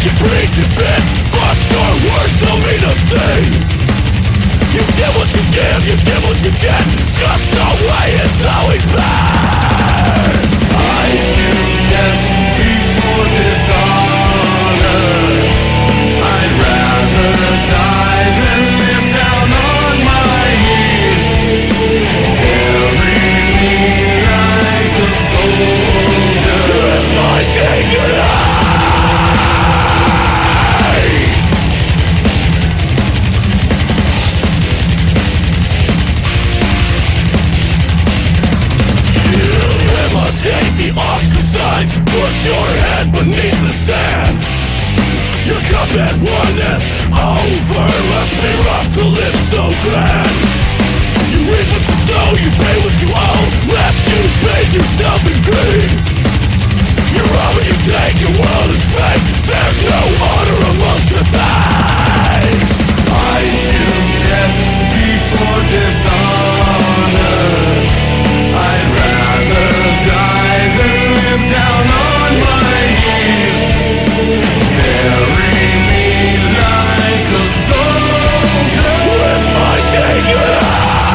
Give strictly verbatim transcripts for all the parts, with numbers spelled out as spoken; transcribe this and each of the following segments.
can preach and bitch, but your words don't mean a thing. You get what you give, you get what you get, just the way it's always been. I choose death before dishonor. I'd rather die than live down on my knees. Bury me like a soldier with my dignity. Take the ostracized, put your head beneath the sand. Your cup at oneness over, must be rough to live so grand. You reap what you sow, you pay what you owe, lest you bathe yourself in greed. You rob and you take, your world is fake, there's no honor amongst the thieves. I choose death before dishonor. I'd rather die than live down on my knees. Bury me like a soldier with my dignity.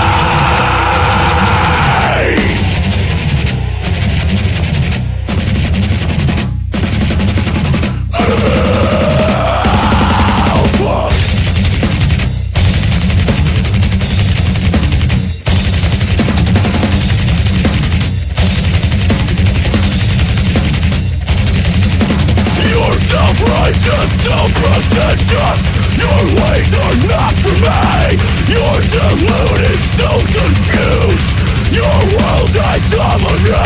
Self-righteous, self-pretentious, your ways are not for me. You're deluded, so confused, your world I dominate.